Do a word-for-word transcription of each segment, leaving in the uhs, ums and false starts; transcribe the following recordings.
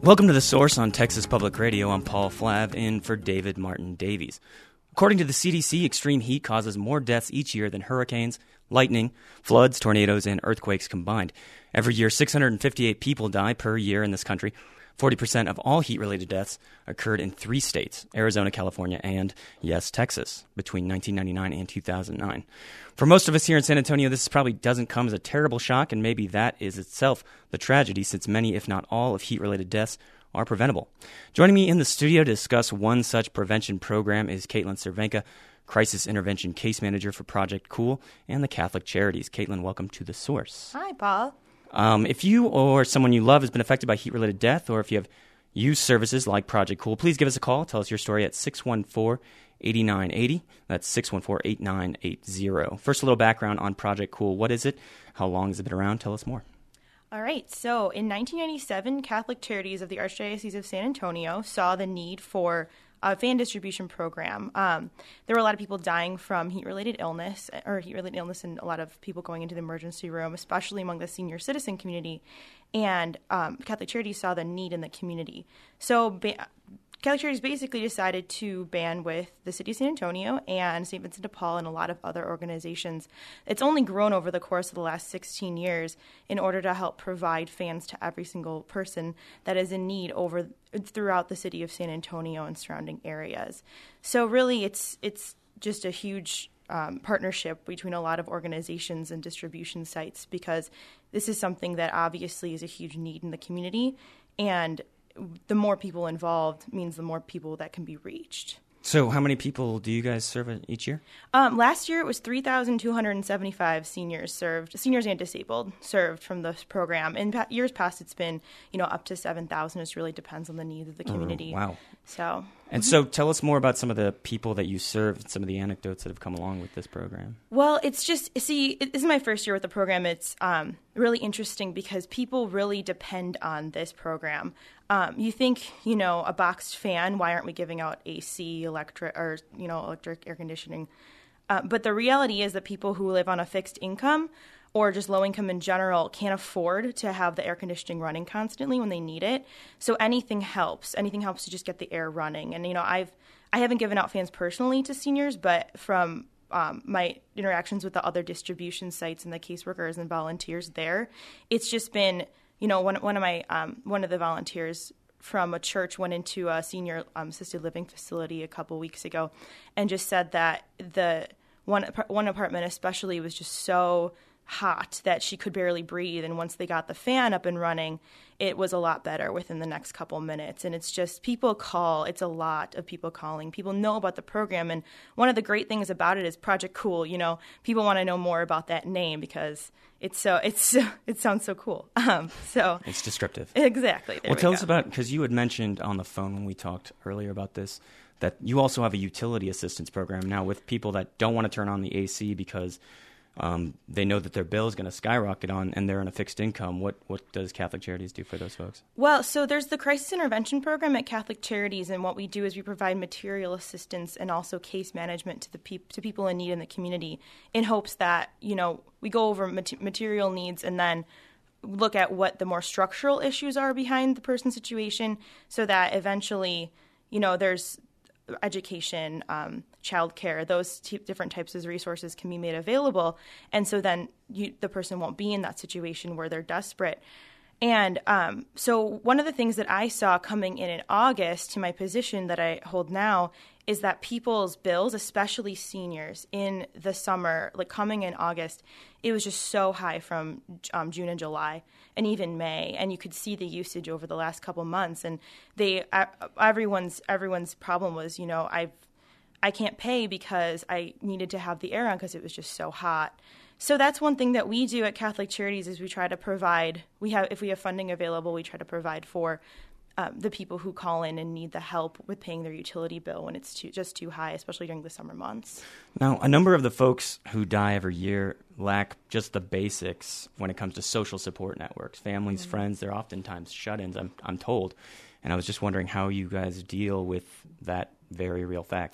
Welcome to The Source on Texas Public Radio. I'm Paul Flav, in for David Martin Davies. According to the C D C, extreme heat causes more deaths each year than hurricanes, lightning, floods, tornadoes, and earthquakes combined. Every year, six hundred fifty-eight people die per year in this country. forty percent of all heat-related deaths occurred in three states, Arizona, California, and, yes, Texas, between nineteen ninety-nine and two thousand nine. For most of us here in San Antonio, this probably doesn't come as a terrible shock, and maybe that is itself the tragedy, since many, if not all, of heat-related deaths are preventable. Joining me in the studio to discuss one such prevention program is Caitlin Cervenka, Crisis Intervention Case Manager for Project Cool and the Catholic Charities. Caitlin, welcome to The Source. Hi, Paul. Um, if you or someone you love has been affected by heat-related death, or if you have used services like Project Cool, please give us a call. Tell us your story at six one four, eight nine eight zero. That's six one four, eight nine eight zero. First, a little background on Project Cool. What is it? How long has it been around? Tell us more. All right. So in nineteen ninety-seven, Catholic Charities of the Archdiocese of San Antonio saw the need for a fan distribution program. Um, there were a lot of people dying from heat-related illness, or heat-related illness, and a lot of people going into the emergency room, especially among the senior citizen community. And um, Catholic Charities saw the need in the community. So ba- Catholic Charities basically decided to band with the City of San Antonio and Saint Vincent de Paul and a lot of other organizations. It's only grown over the course of the last sixteen years in order to help provide fans to every single person that is in need over throughout the City of San Antonio and surrounding areas. So really, it's it's just a huge um, partnership between a lot of organizations and distribution sites, because this is something that obviously is a huge need in the community, and the more people involved means the more people that can be reached. So how many people do you guys serve each year? Um, last year, it was three thousand two hundred seventy-five seniors served, seniors and disabled served from this program. In pa- years past, it's been, you know, up to seven thousand. It really depends on the needs of the community. Oh, wow. So, and so tell us more about some of the people that you serve and some of the anecdotes that have come along with this program. Well, it's just, see, it, this is my first year with the program. It's um, really interesting because people really depend on this program. Um, you think, you know, a boxed fan, why aren't we giving out A C, electric, or, you know, electric air conditioning? Uh, but the reality is that people who live on a fixed income or just low income in general can't afford to have the air conditioning running constantly when they need it. So anything helps. Anything helps to just get the air running. And, you know, I've, I haven't given out fans personally to seniors, but from um, my interactions with the other distribution sites and the caseworkers and volunteers there, it's just been, you know, one, one of my, um, one of the volunteers from a church went into a senior um, assisted living facility a couple weeks ago and just said that the one, one apartment especially was just so hot that she could barely breathe, and once they got the fan up and running, it was a lot better within the next couple minutes. And it's just, people call, it's a lot of people calling. People know about the program, and one of the great things about it is Project Cool. You know, people want to know more about that name because it's so it's it sounds so cool. Um, so it's descriptive. Exactly. There well, we tell go. us about, because you had mentioned on the phone when we talked earlier about this, that you also have a utility assistance program now with people that don't want to turn on the A C because Um, they know that their bill is going to skyrocket on, and they're on a fixed income. What what does Catholic Charities do for those folks? Well, so there's the Crisis Intervention Program at Catholic Charities, and what we do is we provide material assistance and also case management to the peop- to people in need in the community, in hopes that, you know, we go over mat- material needs and then look at what the more structural issues are behind the person's situation, so that eventually, you know, there's education, um, childcare, those t- different types of resources can be made available. And so then you, the person won't be in that situation where they're desperate. And um, so one of the things that I saw coming in in August to my position that I hold now is that people's bills, especially seniors, in the summer, like coming in August, it was just so high from um, June and July and even May. And you could see the usage over the last couple months. And they, uh, everyone's everyone's problem was, you know, I've I can't pay because I needed to have the air on because it was just so hot. So that's one thing that we do at Catholic Charities is we try to provide, we have if we have funding available, we try to provide for um, the people who call in and need the help with paying their utility bill when it's too, just too high, especially during the summer months. Now, a number of the folks who die every year lack just the basics when it comes to social support networks. Families, mm-hmm. friends, they're oftentimes shut-ins, I'm, I'm told. And I was just wondering how you guys deal with that very real fact.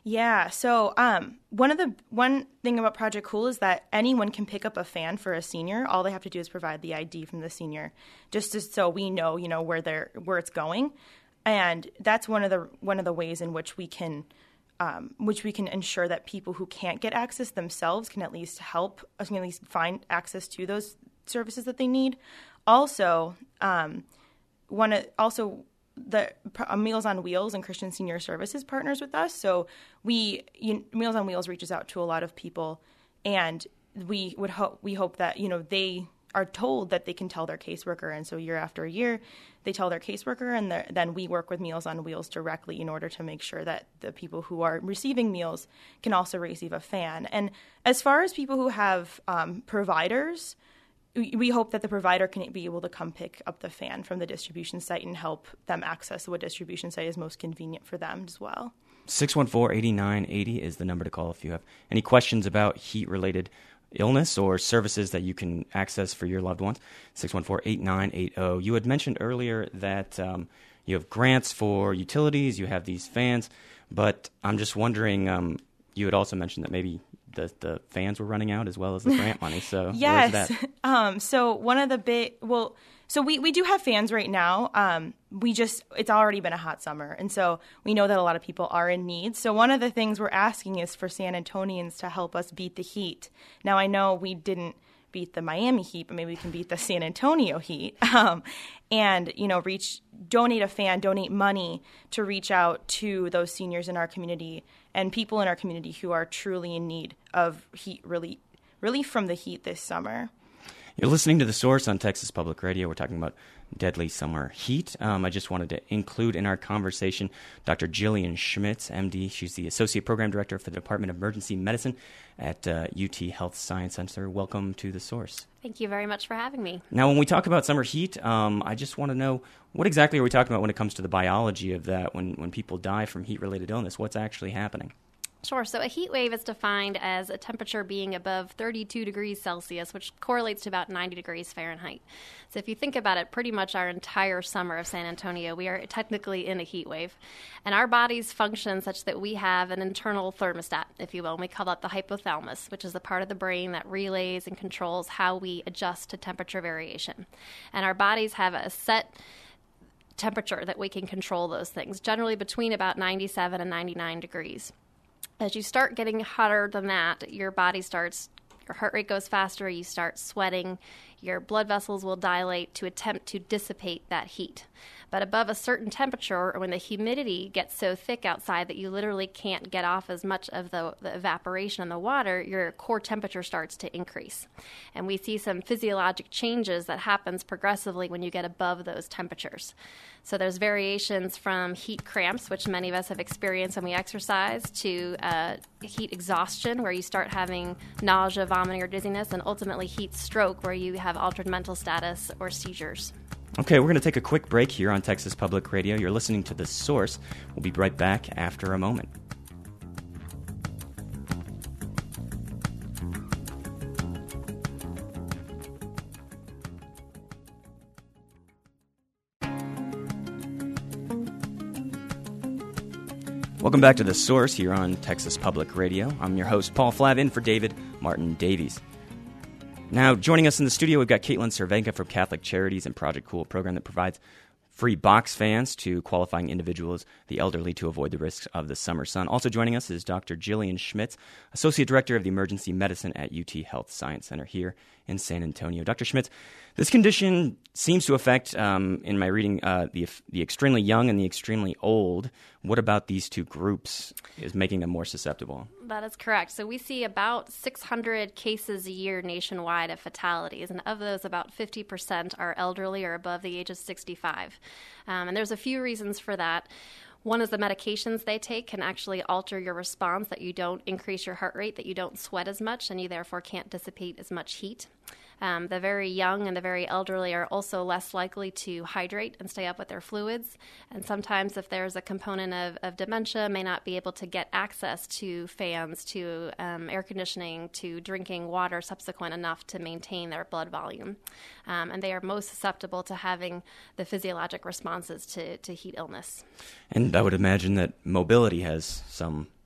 Yeah, so um, one of the one thing about Project Cool is that anyone can pick up a fan for a senior. All they have to do is provide the I D from the senior, just to, so we know, you know, where they're where it's going, and that's one of the one of the ways in which we can, um, which we can ensure that people who can't get access themselves can at least help, can at least find access to those services that they need. Also, um, one also. The uh, Meals on Wheels and Christian Senior Services partners with us. So we you, Meals on Wheels reaches out to a lot of people, and we would hope we hope that you know they are told that they can tell their caseworker, and so year after year they tell their caseworker, and then we work with Meals on Wheels directly in order to make sure that the people who are receiving meals can also receive a fan. And as far as people who have um, providers, we hope that the provider can be able to come pick up the fan from the distribution site and help them access what distribution site is most convenient for them as well. six one four, eight nine eight zero is the number to call if you have any questions about heat-related illness or services that you can access for your loved ones. six one four, eight nine eight zero. You had mentioned earlier that um, you have grants for utilities, you have these fans, but I'm just wondering, um, you had also mentioned that maybe The, the fans were running out as well as the grant money. So yes. Where's that? Um, so one of the big, well, so we, we do have fans right now. Um, we just, it's already been a hot summer. And so we know that a lot of people are in need. So one of the things we're asking is for San Antonians to help us beat the heat. Now I know we didn't beat the Miami heat, but maybe we can beat the San Antonio heat. Um, and, you know, reach, donate a fan, donate money to reach out to those seniors in our community and people in our community who are truly in need of heat relief, relief from the heat this summer. You're listening to The Source on Texas Public Radio. We're talking about deadly summer heat. Um, I just wanted to include in our conversation Doctor Jillian Schmitz, M D. She's the Associate Program Director for the Department of Emergency Medicine at uh, U T Health Science Center. Welcome to The Source. Thank you very much for having me. Now, when we talk about summer heat, um, I just want to know, what exactly are we talking about when it comes to the biology of that, when, when people die from heat-related illness? What's actually happening? Sure. So a heat wave is defined as a temperature being above thirty-two degrees Celsius, which correlates to about ninety degrees Fahrenheit. So if you think about it, pretty much our entire summer of San Antonio, we are technically in a heat wave. And our bodies function such that we have an internal thermostat, if you will, and we call that the hypothalamus, which is the part of the brain that relays and controls how we adjust to temperature variation. And our bodies have a set temperature that we can control those things, generally between about ninety-seven and ninety-nine degrees. As you start getting hotter than that, your body starts, your heart rate goes faster, you start sweating, your blood vessels will dilate to attempt to dissipate that heat. But above a certain temperature, or when the humidity gets so thick outside that you literally can't get off as much of the, the evaporation in the water, your core temperature starts to increase. And we see some physiologic changes that happens progressively when you get above those temperatures. So there's variations from heat cramps, which many of us have experienced when we exercise, to uh, heat exhaustion, where you start having nausea, vomiting, or dizziness, and ultimately heat stroke, where you have altered mental status or seizures. Okay, we're going to take a quick break here on Texas Public Radio. You're listening to The Source. We'll be right back after a moment. Welcome back to The Source here on Texas Public Radio. I'm your host, Paul Flav, in for David Martin Davies. Now, joining us in the studio, we've got Caitlin Cervenka from Catholic Charities and Project Cool, a program that provides free box fans to qualifying individuals, the elderly, to avoid the risks of the summer sun. Also joining us is Doctor Jillian Schmitz, Associate Director of the Emergency Medicine at U T Health Science Center here in San Antonio. Doctor Schmitz, this condition seems to affect, um, in my reading, uh, the the extremely young and the extremely old. What about these two groups is making them more susceptible? That is correct. So we see about six hundred cases a year nationwide of fatalities, and of those, about fifty percent are elderly or above the age of sixty-five. Um, and there's a few reasons for that. One is the medications they take can actually alter your response, that you don't increase your heart rate, that you don't sweat as much, and you therefore can't dissipate as much heat. Um, the very young and the very elderly are also less likely to hydrate and stay up with their fluids. And sometimes if there's a component of, of dementia, may not be able to get access to fans, to um, air conditioning, to drinking water subsequent enough to maintain their blood volume. Um, and they are most susceptible to having the physiologic responses to, to heat illness. And I would imagine that mobility has some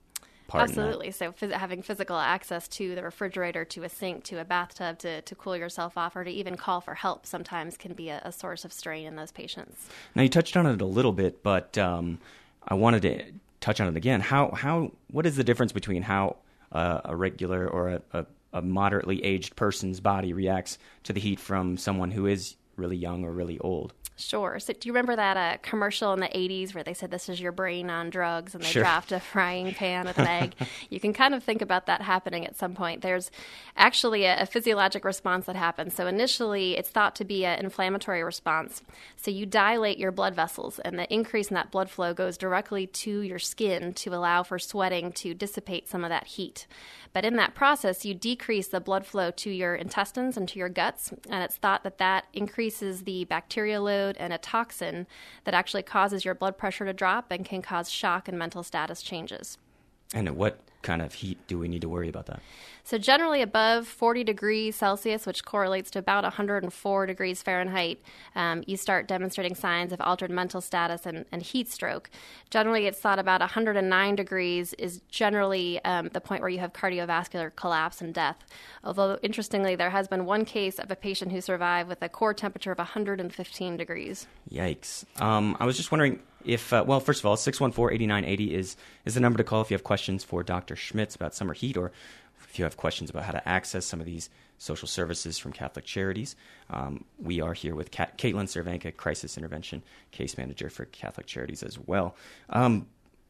part in that. Absolutely. So phys- having physical access to the refrigerator, to a sink, to a bathtub to, to cool yourself off, or to even call for help sometimes can be a, a source of strain in those patients. Now, you touched on it a little bit, but um, I wanted to touch on it again. How how what is the difference between how uh, a regular or a, a, a moderately aged person's body reacts to the heat from someone who is really young or really old? Sure. So do you remember that uh, commercial in the eighties where they said this is your brain on drugs and they Sure. dropped a frying pan with an egg? You can kind of think about that happening at some point. There's actually a, a physiologic response that happens. So initially it's thought to be an inflammatory response. So you dilate your blood vessels and the increase in that blood flow goes directly to your skin to allow for sweating to dissipate some of that heat. But in that process, you decrease the blood flow to your intestines and to your guts, and it's thought that that increases the bacteria load and a toxin that actually causes your blood pressure to drop and can cause shock and mental status changes. And at what kind of heat do we need to worry about that? So generally above forty degrees Celsius, which correlates to about one hundred four degrees Fahrenheit, um, you start demonstrating signs of altered mental status and, and heat stroke. Generally, it's thought about one hundred nine degrees is generally um, the point where you have cardiovascular collapse and death. Although, interestingly, there has been one case of a patient who survived with a core temperature of one hundred fifteen degrees. Yikes. Um, I was just wondering if, uh, well, first of all, six one four, eight nine eight zero is, is the number to call if you have questions for Doctor Schmitz about summer heat, or if you have questions about how to access some of these social services from Catholic Charities. Um, we are here with Kat- Caitlin Cervenka, Crisis Intervention Case Manager for Catholic Charities as well. Um,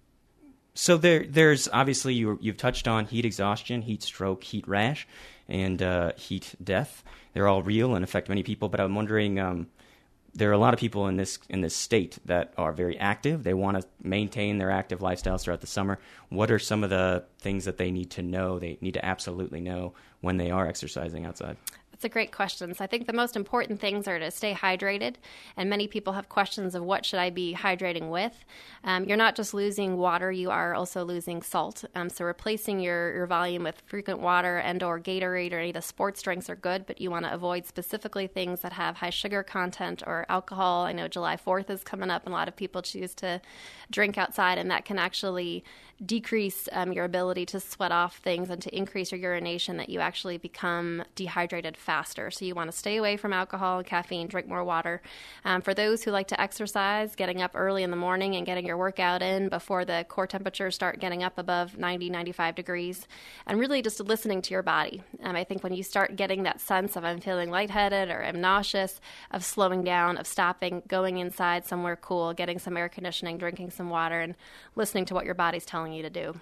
so there, there's obviously, you, you've touched on heat exhaustion, heat stroke, heat rash, and uh, heat death. They're all real and affect many people, but I'm wondering... Um, There are a lot of people in this in this state that are very active. They want to maintain their active lifestyles throughout the summer. What are some of the things that they need to know, they need to absolutely know when they are exercising outside? That's a great question. So I think the most important things are to stay hydrated, and many people have questions of what should I be hydrating with. Um, you're not just losing water, you are also losing salt. Um, so replacing your, your volume with frequent water and or Gatorade or any of the sports drinks are good, but you want to avoid specifically things that have high sugar content or alcohol. I know July fourth is coming up, and a lot of people choose to drink outside, and that can actually decrease um, your ability to sweat off things and to increase your urination, that you actually become dehydrated faster. So you want to stay away from alcohol and caffeine, drink more water. Um, for those who like to exercise, getting up early in the morning and getting your workout in before the core temperatures start getting up above ninety, ninety-five degrees, and really just listening to your body. Um, I think when you start getting that sense of I'm feeling lightheaded or I'm nauseous, of slowing down, of stopping, going inside somewhere cool, getting some air conditioning, drinking some water, and listening to what your body's telling you to do.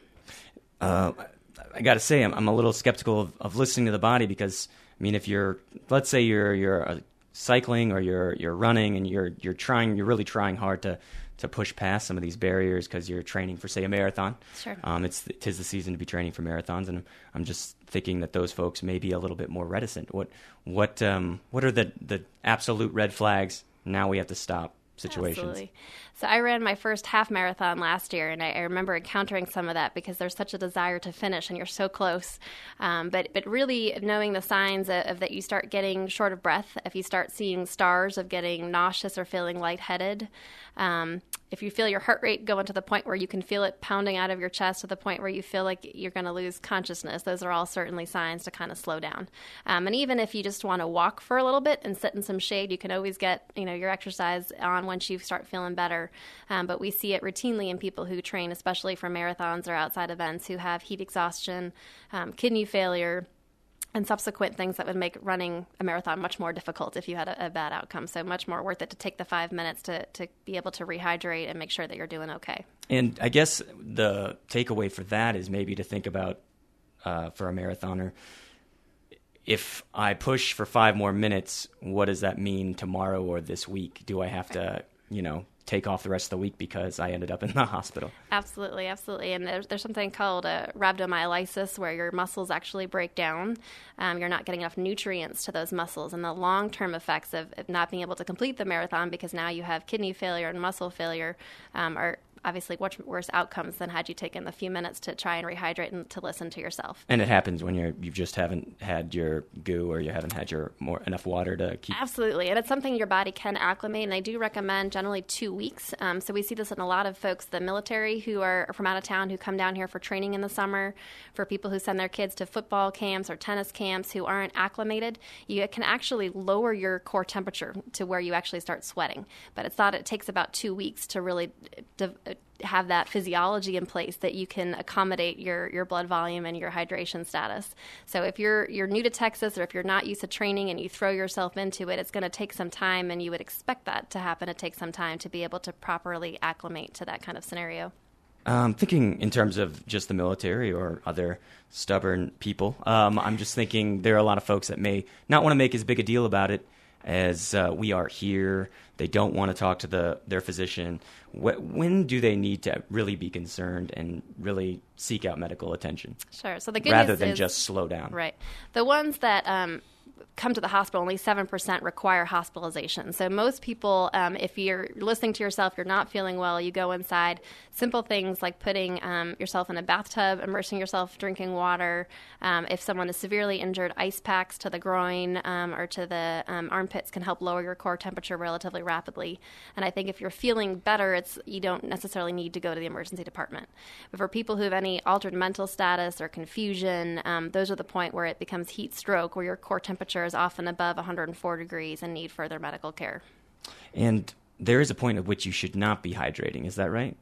Uh, I got to say, I'm, I'm a little skeptical of, of listening to the body because, I mean, if you're, let's say you're you're uh, cycling or you're you're running and you're you're trying, you're really trying hard to, to push past some of these barriers because you're training for, say, a marathon. Sure. Um, it's tis the season to be training for marathons, and I'm, I'm just thinking that those folks may be a little bit more reticent. What what um what are the the absolute red flags? Now we have to stop situations. Absolutely. So I ran my first half marathon last year, and I, I remember encountering some of that because there's such a desire to finish, and you're so close. Um, but but really knowing the signs of, of that you start getting short of breath, if you start seeing stars of getting nauseous or feeling lightheaded, um, if you feel your heart rate going to the point where you can feel it pounding out of your chest to the point where you feel like you're going to lose consciousness, those are all certainly signs to kind of slow down. Um, and even if you just want to walk for a little bit and sit in some shade, you can always get you know your exercise on once you start feeling better. Um, but we see it routinely in people who train, especially for marathons or outside events, who have heat exhaustion, um, kidney failure, and subsequent things that would make running a marathon much more difficult if you had a, a bad outcome. So much more worth it to take the five minutes to, to be able to rehydrate and make sure that you're doing okay. And I guess the takeaway for that is maybe to think about, uh, for a marathoner, if I push for five more minutes, what does that mean tomorrow or this week? Do I have to, you know, take off the rest of the week because I ended up in the hospital? Absolutely, absolutely. And there's, there's something called a rhabdomyolysis where your muscles actually break down. Um, you're not getting enough nutrients to those muscles, and the long-term effects of, of not being able to complete the marathon because now you have kidney failure and muscle failure um, are obviously much worse outcomes than had you taken the few minutes to try and rehydrate and to listen to yourself. And it happens when you're you just haven't had your goo or you haven't had your more enough water to keep. Absolutely, and it's something your body can acclimate. And I do recommend generally two weeks. Um, so we see this in a lot of folks, the military who are from out of town who come down here for training in the summer, for people who send their kids to football camps or tennis camps who aren't acclimated. You can actually lower your core temperature to where you actually start sweating, but it's thought it takes about two weeks to really de- have that physiology in place that you can accommodate your, your blood volume and your hydration status. So if you're you're new to Texas, or if you're not used to training and you throw yourself into it, it's going to take some time, and you would expect that to happen to take some time to be able to properly acclimate to that kind of scenario. Um, thinking in terms of just the military or other stubborn people, um, I'm just thinking there are a lot of folks that may not want to make as big a deal about it as uh, we are here. They don't want to talk to the their physician. Wh- when do they need to really be concerned and really seek out medical attention? Sure. So the good rather news than is, just slow down. Right. The ones that um, come to the hospital, only seven percent require hospitalization. So most people, um, if you're listening to yourself, you're not feeling well, you go inside. Simple things like putting um, yourself in a bathtub, immersing yourself, drinking water. Um, if someone is severely injured, ice packs to the groin um, or to the um, armpits can help lower your core temperature relatively rapidly. And I think if you're feeling better, it's you don't necessarily need to go to the emergency department. But for people who have any altered mental status or confusion, um, those are the point where it becomes heat stroke, where your core temperature is often above one hundred four degrees and need further medical care. And there is a point at which you should not be hydrating. Is that right?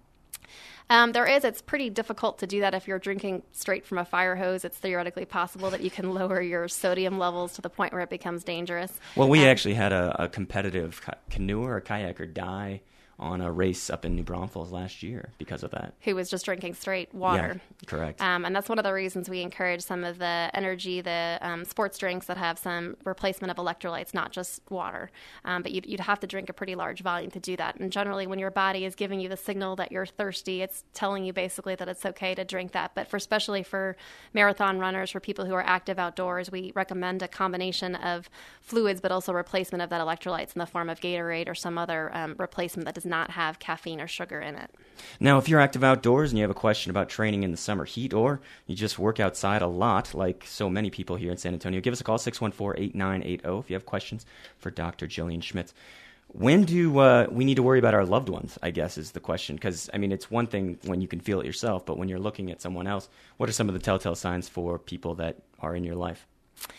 Um, there is. It's pretty difficult to do that if you're drinking straight from a fire hose. It's theoretically possible that you can lower your sodium levels to the point where it becomes dangerous. Well, we um, actually had a, a competitive ca- canoer or kayaker die on a race up in New Braunfels last year because of that. Who was just drinking straight water. Yeah, correct. Um, and that's one of the reasons we encourage some of the energy, the um, sports drinks that have some replacement of electrolytes, not just water. Um, but you'd, you'd have to drink a pretty large volume to do that. And generally, when your body is giving you the signal that you're thirsty, it's telling you basically that it's okay to drink that. But for especially for marathon runners, for people who are active outdoors, we recommend a combination of fluids, but also replacement of that electrolytes in the form of Gatorade or some other um, replacement that does not have caffeine or sugar in it. Now, if you're active outdoors and you have a question about training in the summer heat, or you just work outside a lot like so many people here in San Antonio, give us a call, six one four, eight nine eight zero, if you have questions for Doctor Jillian Schmitz. When do uh, we need to worry about our loved ones, I guess, is the question. Because, I mean, it's one thing when you can feel it yourself, but when you're looking at someone else, what are some of the telltale signs for people that are in your life?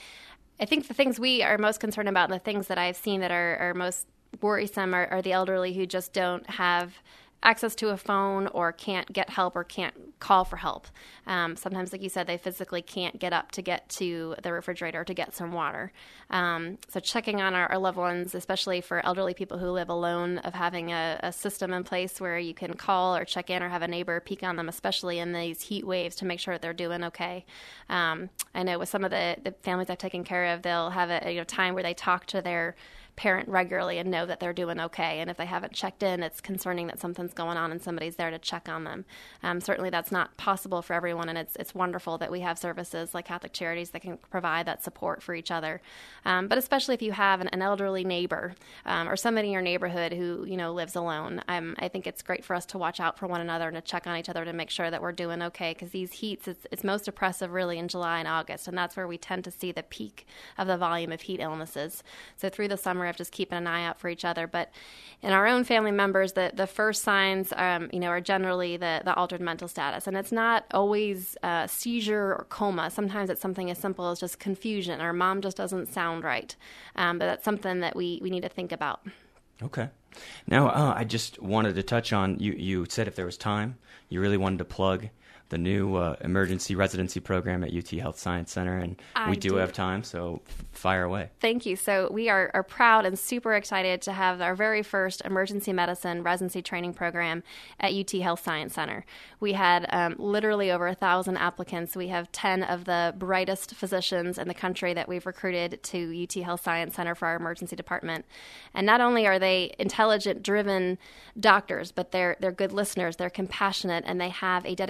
I think the things we are most concerned about and the things that I've seen that are, are most worrisome are, are the elderly who just don't have access to a phone or can't get help or can't call for help. Um, sometimes, like you said, they physically can't get up to get to the refrigerator to get some water. Um, so checking on our, our loved ones, especially for elderly people who live alone, of having a, a system in place where you can call or check in or have a neighbor peek on them, especially in these heat waves, to make sure that they're doing okay. Um, I know with some of the, the families I've taken care of, they'll have a, a you know, time where they talk to their parent regularly and know that they're doing okay. And if they haven't checked in, it's concerning that something's going on and somebody's there to check on them. Um, certainly that's not possible for everyone, and it's it's wonderful that we have services like Catholic Charities that can provide that support for each other. Um, but especially if you have an, an elderly neighbor um, or somebody in your neighborhood who, you know, lives alone, um, I think it's great for us to watch out for one another and to check on each other to make sure that we're doing okay, because these heats, it's, it's most oppressive really in July and August, and that's where we tend to see the peak of the volume of heat illnesses. So through the summer, of just keeping an eye out for each other. But in our own family members, the, the first signs, um, you know, are generally the, the altered mental status. And it's not always uh, seizure or coma. Sometimes it's something as simple as just confusion, or mom just doesn't sound right. Um, but that's something that we, we need to think about. Okay. Now, uh, I just wanted to touch on, you, you said if there was time, you really wanted to plug the new uh, emergency residency program at U T Health Science Center, and I we do, do have time, so fire away. Thank you. So we are, are proud and super excited to have our very first emergency medicine residency training program at U T Health Science Center. We had um, literally over a thousand applicants. We have ten of the brightest physicians in the country that we've recruited to U T Health Science Center for our emergency department. And not only are they intelligent, driven doctors, but they're they're good listeners, they're compassionate, and they have a dedication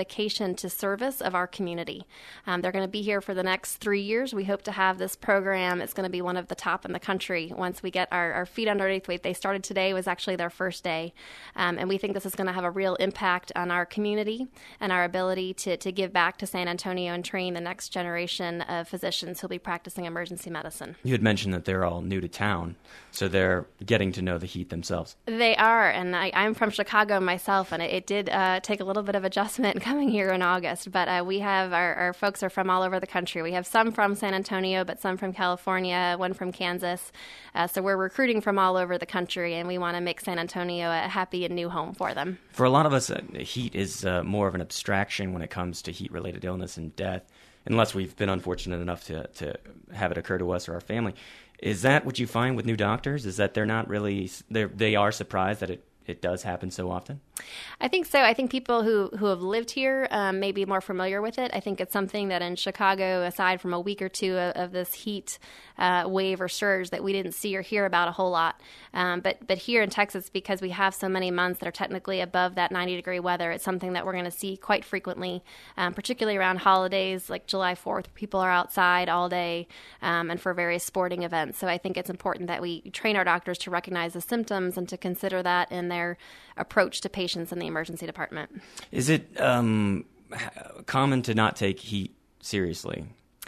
dedication to service of our community. Um, they're going to be here for the next three years. We hope to have this program. It's going to be one of the top in the country once we get our, our feet underneath. They started today, was actually their first day. Um, and we think this is going to have a real impact on our community and our ability to, to give back to San Antonio and train the next generation of physicians who'll be practicing emergency medicine. You had mentioned that they're all new to town, so they're getting to know the heat themselves. They are, and I, I'm from Chicago myself, and it, it did uh, take a little bit of adjustment coming here in August, but uh, we have, our, our folks are from all over the country. We have some from San Antonio, but some from California, one from Kansas, uh, so we're recruiting from all over the country, and we want to make San Antonio a happy and new home for them. For a lot of us, uh, heat is uh, more of an abstraction when it comes to heat-related illness and death, unless we've been unfortunate enough to, to have it occur to us or our family. Is that what you find with new doctors? Is that they're not really, they're, they are surprised that it, it does happen so often? I think so. I think people who, who have lived here um, may be more familiar with it. I think it's something that in Chicago, aside from a week or two of, of this heat uh, wave or surge, that we didn't see or hear about a whole lot. Um, but but here in Texas, because we have so many months that are technically above that ninety degree weather, it's something that we're going to see quite frequently, um, particularly around holidays like July fourth. People are outside all day um, and for various sporting events. So I think it's important that we train our doctors to recognize the symptoms and to consider that in their approach to patients in the emergency department. Is it um, common to not take heat seriously?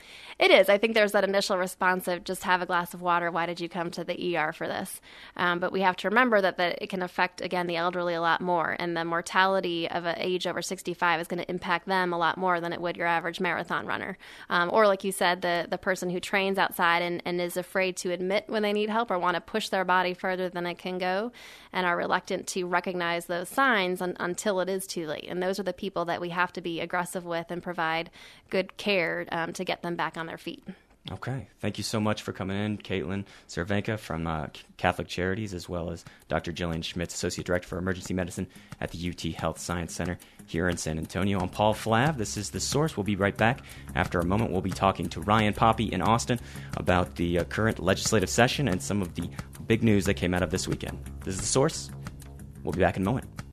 It is. I think there's that initial response of just have a glass of water. Why did you come to the E R for this? Um, but we have to remember that, that it can affect, again, the elderly a lot more. And the mortality of an age over sixty-five is going to impact them a lot more than it would your average marathon runner. Um, or like you said, the, the person who trains outside and, and is afraid to admit when they need help or want to push their body further than it can go and are reluctant to recognize those signs un, until it is too late. And those are the people that we have to be aggressive with and provide good care um, to get them back on their feet. Okay. Thank you so much for coming in, Caitlin Cervenka from uh, Catholic Charities, as well as Doctor Jillian Schmitz, Associate Director for Emergency Medicine at the U T Health Science Center here in San Antonio. I'm Paul Flav. This is The Source. We'll be right back. After a moment, we'll be talking to Ryan Poppy in Austin about the uh, current legislative session and some of the big news that came out of this weekend. This is The Source. We'll be back in a moment.